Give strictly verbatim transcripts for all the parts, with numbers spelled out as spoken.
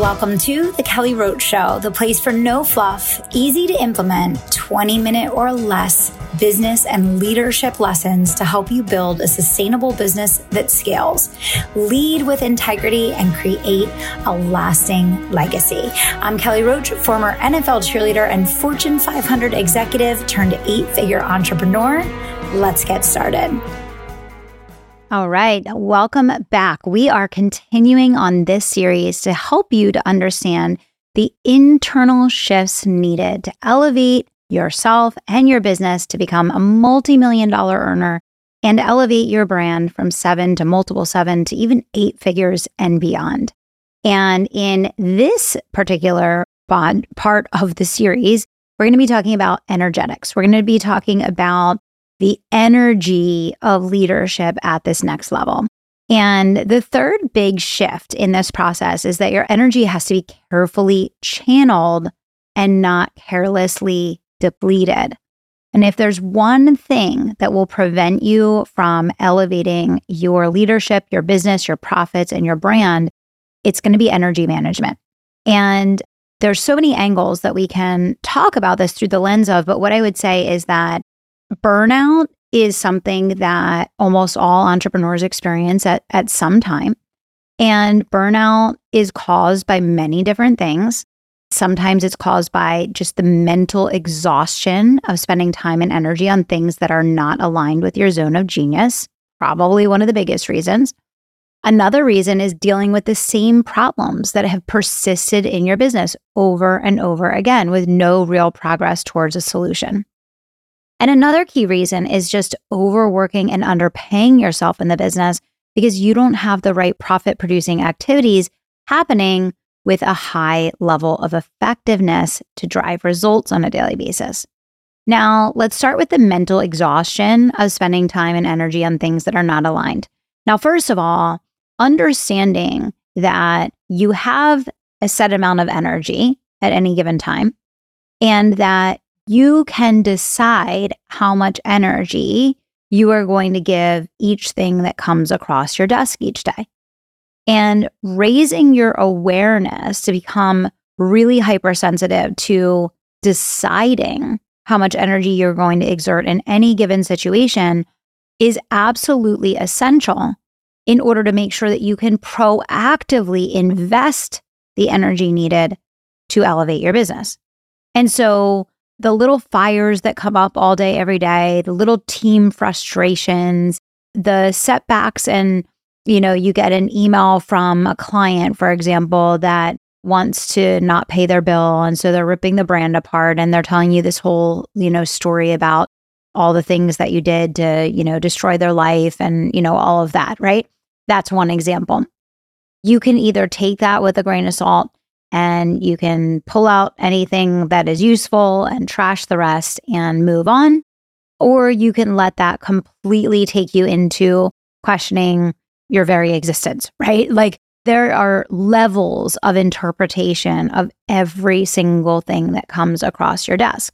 Welcome to The Kelly Roach Show, the place for no fluff, easy to implement, twenty minute or less business and leadership lessons to help you build a sustainable business that scales, lead with integrity, and create a lasting legacy. I'm Kelly Roach, former N F L cheerleader and Fortune five hundred executive turned eight-figure entrepreneur. Let's get started. All right, welcome back. We are continuing on this series to help you to understand the internal shifts needed to elevate yourself and your business to become a multi-million dollar earner and elevate your brand from seven to multiple seven to even eight figures and beyond. And in this particular bod, part of the series, we're going to be talking about energetics. We're going to be talking about the energy of leadership at this next level. And the third big shift in this process is that your energy has to be carefully channeled and not carelessly depleted. And if there's one thing that will prevent you from elevating your leadership, your business, your profits, and your brand, it's going to be energy management. And there's so many angles that we can talk about this through the lens of, but what I would say is that burnout is something that almost all entrepreneurs experience at, at some time. And burnout is caused by many different things. Sometimes it's caused by just the mental exhaustion of spending time and energy on things that are not aligned with your zone of genius, probably one of the biggest reasons. Another reason is dealing with the same problems that have persisted in your business over and over again with no real progress towards a solution. And another key reason is just overworking and underpaying yourself in the business because you don't have the right profit-producing activities happening with a high level of effectiveness to drive results on a daily basis. Now, let's start with the mental exhaustion of spending time and energy on things that are not aligned. Now, first of all, understanding that you have a set amount of energy at any given time and that you can decide how much energy you are going to give each thing that comes across your desk each day. And raising your awareness to become really hypersensitive to deciding how much energy you're going to exert in any given situation is absolutely essential in order to make sure that you can proactively invest the energy needed to elevate your business. And so the little fires that come up all day, every day, the little team frustrations, the setbacks, and, you know, you get an email from a client, for example, that wants to not pay their bill. And so they're ripping the brand apart and they're telling you this whole, you know, story about all the things that you did to, you know, destroy their life and, you know, all of that, right? That's one example. You can either take that with a grain of salt and you can pull out anything that is useful and trash the rest and move on. Or you can let that completely take you into questioning your very existence, right? Like there are levels of interpretation of every single thing that comes across your desk.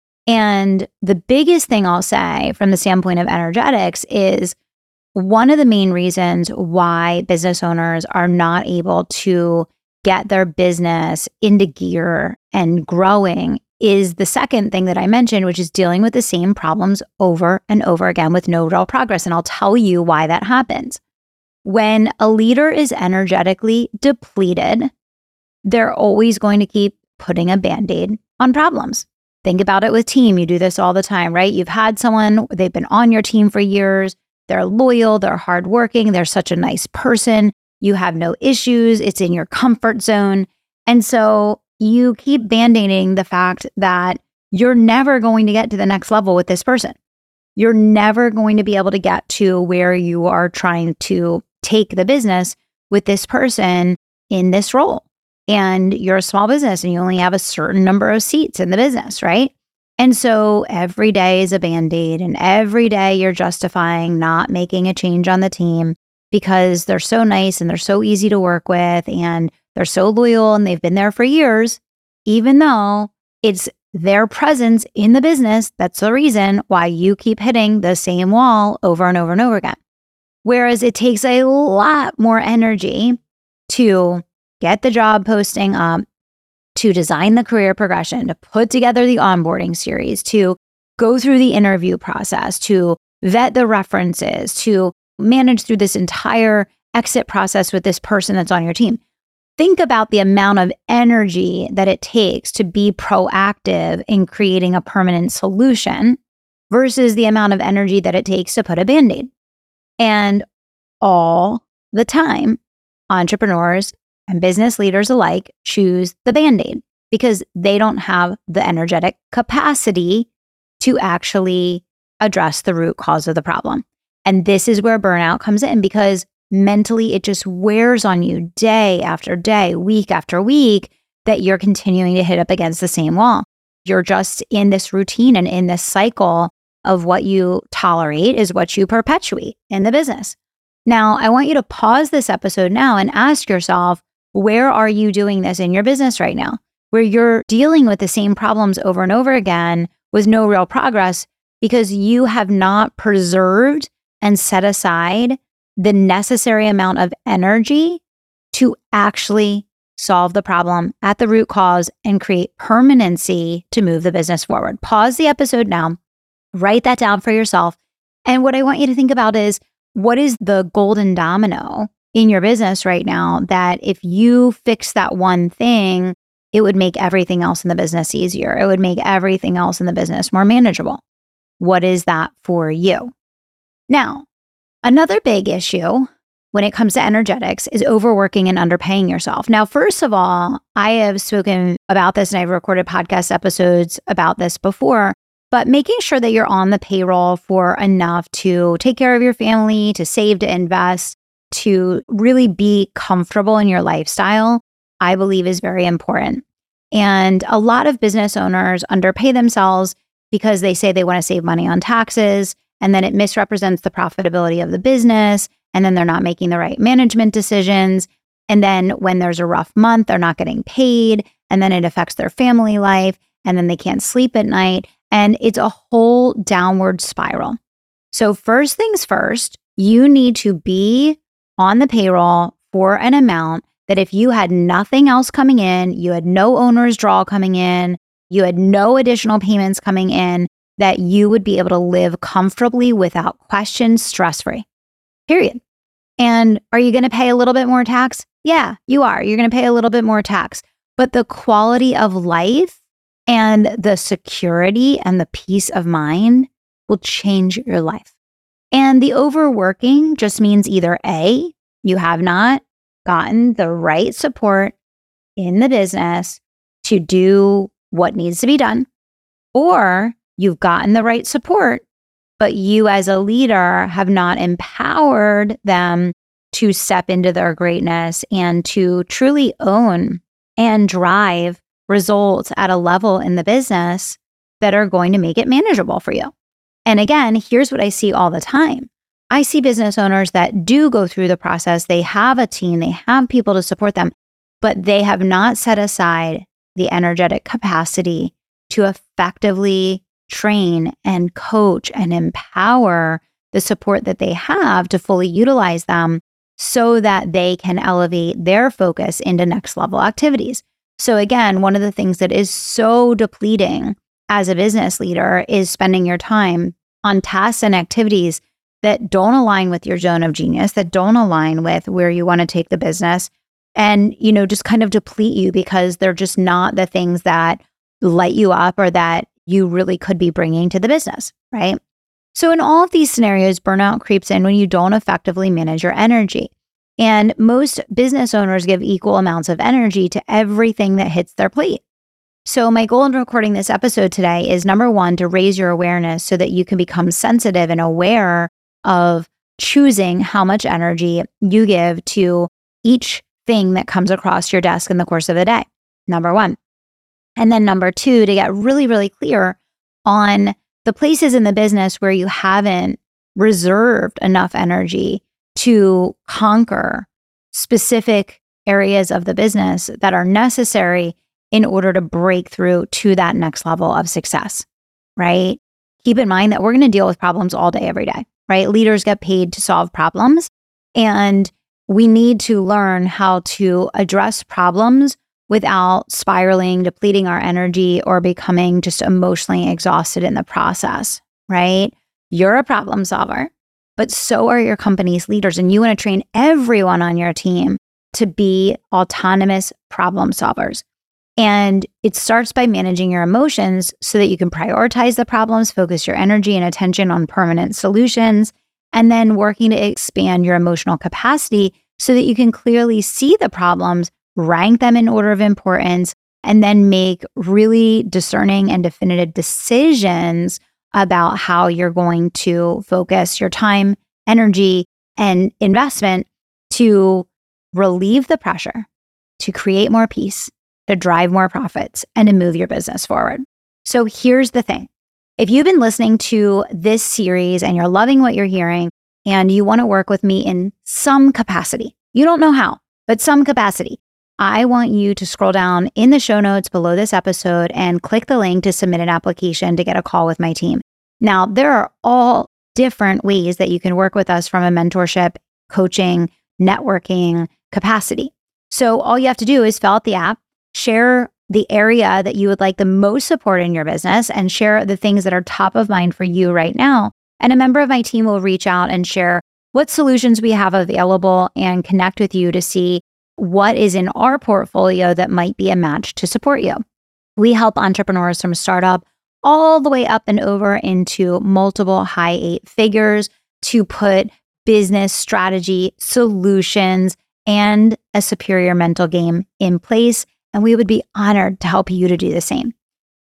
And the biggest thing I'll say from the standpoint of energetics is one of the main reasons why business owners are not able to get their business into gear and growing is the second thing that I mentioned, which is dealing with the same problems over and over again with no real progress. And I'll tell you why that happens. When a leader is energetically depleted, they're always going to keep putting a Band-Aid on problems. Think about it with team. You do this all the time, right? You've had someone, they've been on your team for years. They're loyal, they're hardworking, they're such a nice person. You have no issues. It's in your comfort zone. And so you keep band-aiding the fact that you're never going to get to the next level with this person. You're never going to be able to get to where you are trying to take the business with this person in this role. And you're a small business and you only have a certain number of seats in the business, right? And so every day is a Band-Aid and every day you're justifying not making a change on the team because they're so nice and they're so easy to work with and they're so loyal and they've been there for years, even though it's their presence in the business that's the reason why you keep hitting the same wall over and over and over again. Whereas it takes a lot more energy to get the job posting up, to design the career progression, to put together the onboarding series, to go through the interview process, to vet the references, to manage through this entire exit process with this person that's on your team. Think about the amount of energy that it takes to be proactive in creating a permanent solution versus the amount of energy that it takes to put a Band-Aid. And all the time, entrepreneurs and business leaders alike choose the Band-Aid because they don't have the energetic capacity to actually address the root cause of the problem. And this is where burnout comes in, because mentally it just wears on you day after day, week after week, that you're continuing to hit up against the same wall. You're just in this routine and in this cycle of what you tolerate is what you perpetuate in the business. Now, I want you to pause this episode now and ask yourself, where are you doing this in your business right now, where you're dealing with the same problems over and over again with no real progress because you have not preserved and set aside the necessary amount of energy to actually solve the problem at the root cause and create permanency to move the business forward. Pause the episode now, write that down for yourself. And what I want you to think about is, what is the golden domino in your business right now that if you fix that one thing, it would make everything else in the business easier. It would make everything else in the business more manageable. What is that for you? Now, another big issue when it comes to energetics is overworking and underpaying yourself. Now, first of all, I have spoken about this and I've recorded podcast episodes about this before, but making sure that you're on the payroll for enough to take care of your family, to save, to invest, to really be comfortable in your lifestyle, I believe is very important. And a lot of business owners underpay themselves because they say they want to save money on taxes, and then it misrepresents the profitability of the business, and then they're not making the right management decisions. And then when there's a rough month, they're not getting paid, and then it affects their family life, and then they can't sleep at night, and it's a whole downward spiral. So first things first, you need to be on the payroll for an amount that if you had nothing else coming in, you had no owner's draw coming in, you had no additional payments coming in, that you would be able to live comfortably without question, stress-free, period. And are you going to pay a little bit more tax? Yeah, you are. You're going to pay a little bit more tax. But the quality of life and the security and the peace of mind will change your life. And the overworking just means either A, you have not gotten the right support in the business to do what needs to be done, or you've gotten the right support, but you as a leader have not empowered them to step into their greatness and to truly own and drive results at a level in the business that are going to make it manageable for you. And again, here's what I see all the time. I see business owners that do go through the process. They have a team, they have people to support them, but they have not set aside the energetic capacity to effectively train and coach and empower the support that they have to fully utilize them so that they can elevate their focus into next level activities. So again, one of the things that is so depleting as a business leader is spending your time on tasks and activities that don't align with your zone of genius, that don't align with where you want to take the business, and, you know, just kind of deplete you because they're just not the things that light you up or that you really could be bringing to the business, right? So in all of these scenarios, burnout creeps in when you don't effectively manage your energy. And most business owners give equal amounts of energy to everything that hits their plate. So my goal in recording this episode today is, number one, to raise your awareness so that you can become sensitive and aware of choosing how much energy you give to each thing that comes across your desk in the course of the day, number one. And then number two, to get really, really clear on the places in the business where you haven't reserved enough energy to conquer specific areas of the business that are necessary in order to break through to that next level of success, right? Keep in mind that we're going to deal with problems all day, every day, right? Leaders get paid to solve problems. And we need to learn how to address problems without spiraling, depleting our energy, or becoming just emotionally exhausted in the process, right? You're a problem solver, but so are your company's leaders. And you want to train everyone on your team to be autonomous problem solvers. And it starts by managing your emotions so that you can prioritize the problems, focus your energy and attention on permanent solutions, and then working to expand your emotional capacity so that you can clearly see the problems, rank them in order of importance, and then make really discerning and definitive decisions about how you're going to focus your time, energy, and investment to relieve the pressure, to create more peace, to drive more profits, and to move your business forward. So here's the thing. If you've been listening to this series and you're loving what you're hearing and you want to work with me in some capacity, you don't know how, but some capacity, I want you to scroll down in the show notes below this episode and click the link to submit an application to get a call with my team. Now, there are all different ways that you can work with us from a mentorship, coaching, networking capacity. So all you have to do is fill out the app, share the area that you would like the most support in your business, and share the things that are top of mind for you right now. And a member of my team will reach out and share what solutions we have available and connect with you to see what is in our portfolio that might be a match to support you. We help entrepreneurs from startup all the way up and over into multiple high eight figures to put business strategy, solutions, and a superior mental game in place. And we would be honored to help you to do the same.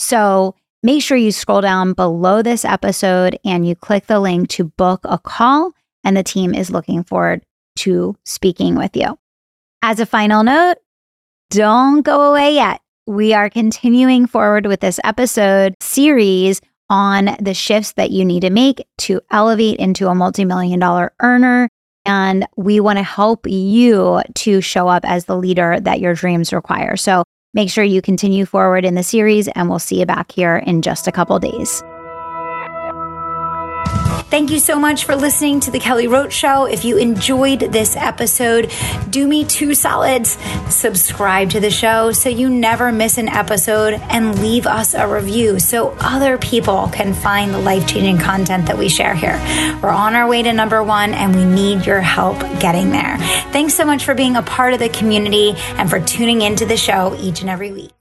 So make sure you scroll down below this episode and you click the link to book a call, and the team is looking forward to speaking with you. As a final note, don't go away yet. We are continuing forward with this episode series on the shifts that you need to make to elevate into a multi-million dollar earner. And we want to help you to show up as the leader that your dreams require. So make sure you continue forward in the series, and we'll see you back here in just a couple days. Thank you so much for listening to The Kelly Roach Show. If you enjoyed this episode, do me two solids. Subscribe to the show so you never miss an episode, and leave us a review so other people can find the life-changing content that we share here. We're on our way to number one, and we need your help getting there. Thanks so much for being a part of the community and for tuning into the show each and every week.